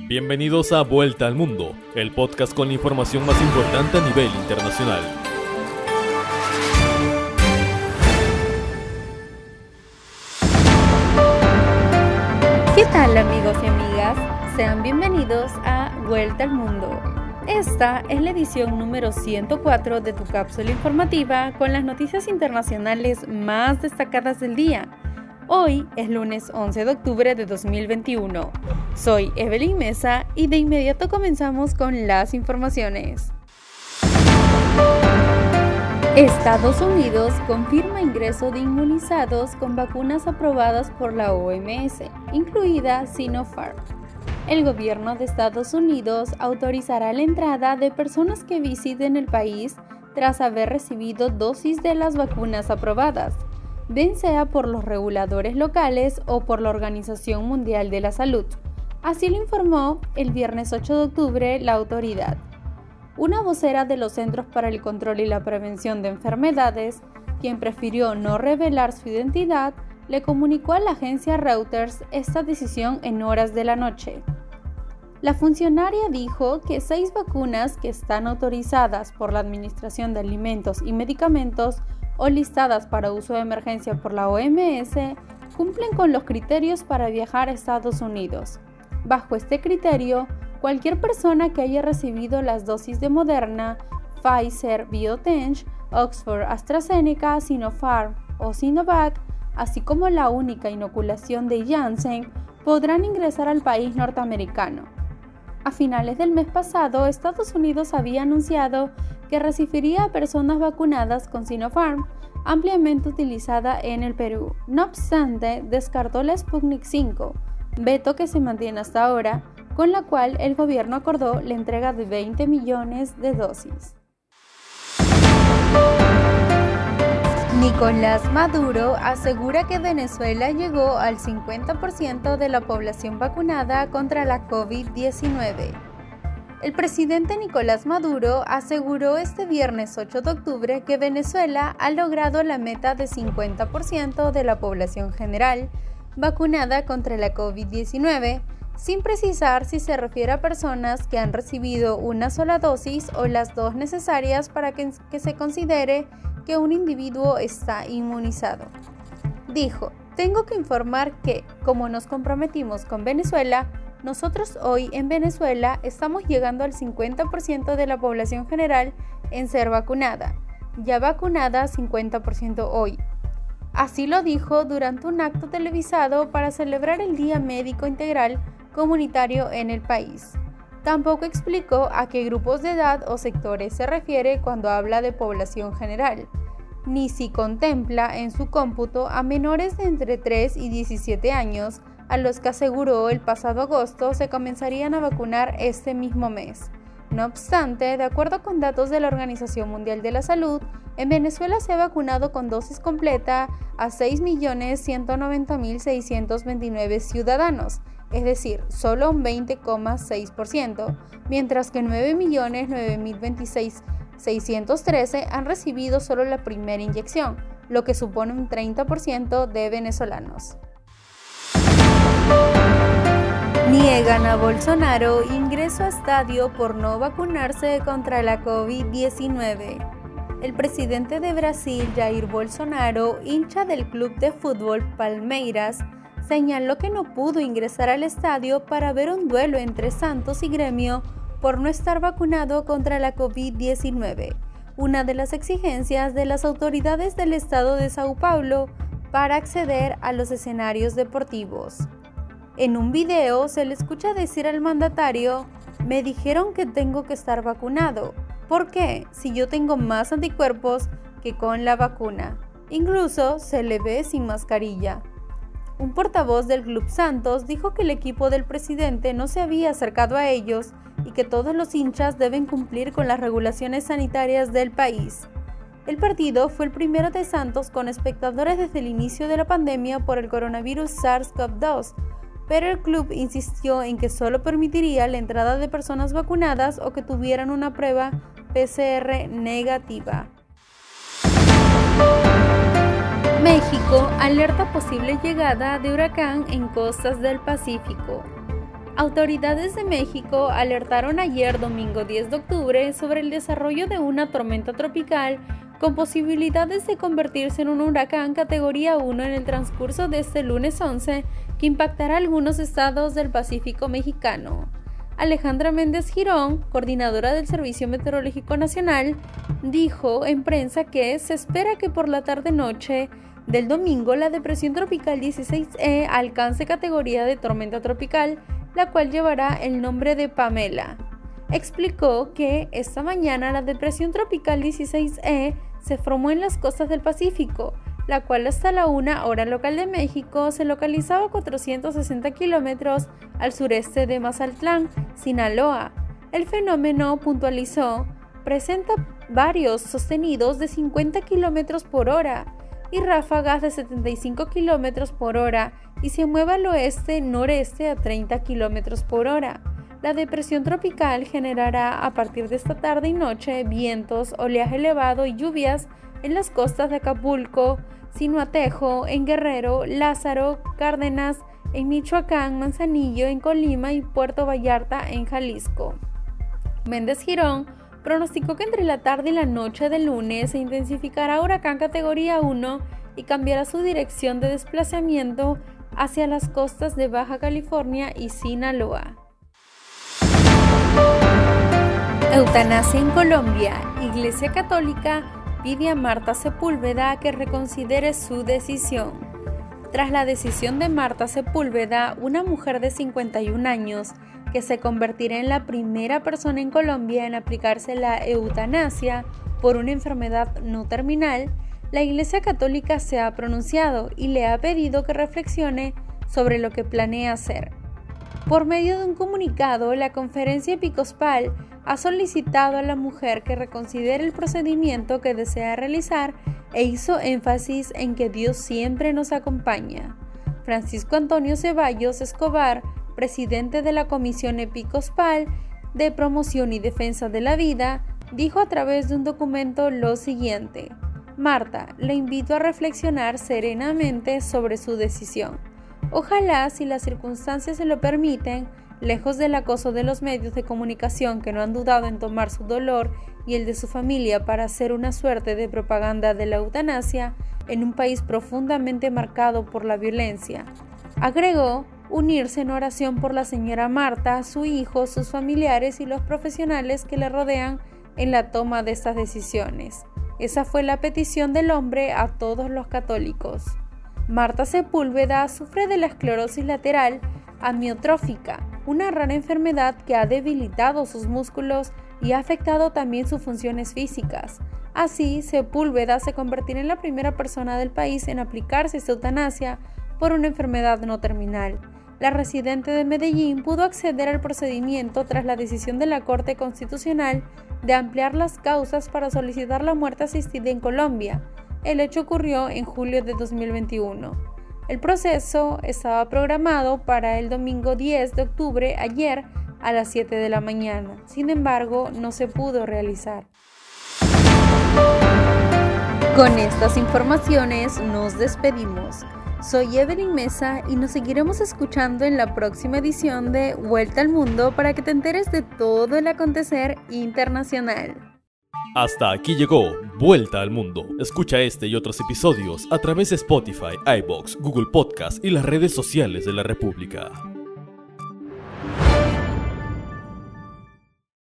Bienvenidos a Vuelta al Mundo, el podcast con la información más importante a nivel internacional. ¿Qué tal, amigos y amigas? Sean bienvenidos a Vuelta al Mundo. Esta es la edición número 104 de tu cápsula informativa con las noticias internacionales más destacadas del día. Hoy es lunes 11 de octubre de 2021. Soy Evelyn Mesa y de inmediato comenzamos con las informaciones. Estados Unidos confirma ingreso de inmunizados con vacunas aprobadas por la OMS, incluida Sinopharm. El gobierno de Estados Unidos autorizará la entrada de personas que visiten el país tras haber recibido dosis de las vacunas aprobadas, bien sea por los reguladores locales o por la Organización Mundial de la Salud. Así lo informó el viernes 8 de octubre la autoridad. Una vocera de los Centros para el Control y la Prevención de Enfermedades, quien prefirió no revelar su identidad, le comunicó a la agencia Reuters esta decisión en horas de la noche. La funcionaria dijo que 6 vacunas que están autorizadas por la Administración de Alimentos y Medicamentos o listadas para uso de emergencia por la OMS cumplen con los criterios para viajar a Estados Unidos. Bajo este criterio, cualquier persona que haya recibido las dosis de Moderna, Pfizer, BioNTech, Oxford, AstraZeneca, Sinopharm o Sinovac, así como la única inoculación de Janssen, podrán ingresar al país norteamericano. A finales del mes pasado, Estados Unidos había anunciado que recibiría a personas vacunadas con Sinopharm, ampliamente utilizada en el Perú. No obstante, descartó la Sputnik V, veto que se mantiene hasta ahora, con la cual el gobierno acordó la entrega de 20 millones de dosis. Nicolás Maduro asegura que Venezuela llegó al 50% de la población vacunada contra la COVID-19. El presidente Nicolás Maduro aseguró este viernes 8 de octubre que Venezuela ha logrado la meta de 50% de la población general vacunada contra la COVID-19, sin precisar si se refiere a personas que han recibido una sola dosis o las dos necesarias para que se considere que un individuo está inmunizado. Dijo: "Tengo que informar que, como nos comprometimos con Venezuela, nosotros hoy en Venezuela estamos llegando al 50% de la población general en ser vacunada, ya vacunada 50% hoy". Así lo dijo durante un acto televisado para celebrar el Día Médico Integral Comunitario en el país. Tampoco explicó a qué grupos de edad o sectores se refiere cuando habla de población general, ni si contempla en su cómputo a menores de entre 3 y 17 años, a los que aseguró el pasado agosto se comenzarían a vacunar este mismo mes. No obstante, de acuerdo con datos de la Organización Mundial de la Salud, en Venezuela se ha vacunado con dosis completa a 6.190.629 ciudadanos, es decir, solo un 20,6%, mientras que 9.009.026.613 han recibido solo la primera inyección, lo que supone un 30% de venezolanos. Niegan a Bolsonaro ingreso a estadio por no vacunarse contra la COVID-19. El presidente de Brasil, Jair Bolsonaro, hincha del club de fútbol Palmeiras, señaló que no pudo ingresar al estadio para ver un duelo entre Santos y Gremio por no estar vacunado contra la COVID-19, una de las exigencias de las autoridades del estado de Sao Paulo para acceder a los escenarios deportivos. En un video se le escucha decir al mandatario: "Me dijeron que tengo que estar vacunado. ¿Por qué? Si yo tengo más anticuerpos que con la vacuna". Incluso se le ve sin mascarilla. Un portavoz del Club Santos dijo que el equipo del presidente no se había acercado a ellos y que todos los hinchas deben cumplir con las regulaciones sanitarias del país. El partido fue el primero de Santos con espectadores desde el inicio de la pandemia por el coronavirus SARS-CoV-2, pero el club insistió en que solo permitiría la entrada de personas vacunadas o que tuvieran una prueba PCR negativa. México alerta posible llegada de huracán en costas del Pacífico. Autoridades de México alertaron ayer, domingo 10 de octubre, sobre el desarrollo de una tormenta tropical con posibilidades de convertirse en un huracán categoría 1 en el transcurso de este lunes 11, que impactará algunos estados del Pacífico mexicano. Alejandra Méndez Girón, coordinadora del Servicio Meteorológico Nacional, dijo en prensa que se espera que por la tarde-noche del domingo la depresión tropical 16E alcance categoría de tormenta tropical, la cual llevará el nombre de Pamela. Explicó que esta mañana la depresión tropical 16E se formó en las costas del Pacífico, la cual hasta la 1 hora local de México se localizaba a 460 kilómetros al sureste de Mazatlán, Sinaloa. El fenómeno, puntualizó, presenta varios sostenidos de 50 kilómetros por hora y ráfagas de 75 kilómetros por hora y se mueve al oeste-noreste a 30 kilómetros por hora. La depresión tropical generará a partir de esta tarde y noche vientos, oleaje elevado y lluvias en las costas de Acapulco, Zihuatanejo, en Guerrero, Lázaro, Cárdenas, en Michoacán, Manzanillo, en Colima y Puerto Vallarta, en Jalisco. Méndez Girón pronosticó que entre la tarde y la noche del lunes se intensificará huracán categoría 1 y cambiará su dirección de desplazamiento hacia las costas de Baja California y Sinaloa. Eutanasia en Colombia. Iglesia Católica pide a Marta Sepúlveda que reconsidere su decisión. Tras la decisión de Marta Sepúlveda, una mujer de 51 años, que se convertirá en la primera persona en Colombia en aplicarse la eutanasia por una enfermedad no terminal, la Iglesia Católica se ha pronunciado y le ha pedido que reflexione sobre lo que planea hacer. Por medio de un comunicado, la Conferencia Episcopal ha solicitado a la mujer que reconsidere el procedimiento que desea realizar e hizo énfasis en que Dios siempre nos acompaña. Francisco Antonio Ceballos Escobar, presidente de la Comisión Episcopal de Promoción y Defensa de la Vida, dijo a través de un documento lo siguiente: Marta, le invito a reflexionar serenamente sobre su decisión. Ojalá, si las circunstancias se lo permiten, lejos del acoso de los medios de comunicación que no han dudado en tomar su dolor y el de su familia para hacer una suerte de propaganda de la eutanasia en un país profundamente marcado por la violencia. Agregó unirse en oración por la señora Marta, su hijo, sus familiares y los profesionales que le rodean en la toma de estas decisiones. Esa fue la petición del hombre a todos los católicos. Marta Sepúlveda sufre de la esclerosis lateral amiotrófica, una rara enfermedad que ha debilitado sus músculos y ha afectado también sus funciones físicas. Así, Sepúlveda se convertirá en la primera persona del país en aplicarse esta eutanasia por una enfermedad no terminal. La residente de Medellín pudo acceder al procedimiento tras la decisión de la Corte Constitucional de ampliar las causas para solicitar la muerte asistida en Colombia. El hecho ocurrió en julio de 2021. El proceso estaba programado para el domingo 10 de octubre, ayer, a las 7 de la mañana. Sin embargo, no se pudo realizar. Con estas informaciones nos despedimos. Soy Evelyn Mesa y nos seguiremos escuchando en la próxima edición de Vuelta al Mundo para que te enteres de todo el acontecer internacional. Hasta aquí llegó Vuelta al Mundo. Escucha este y otros episodios a través de Spotify, iVoox, Google Podcast y las redes sociales de la República.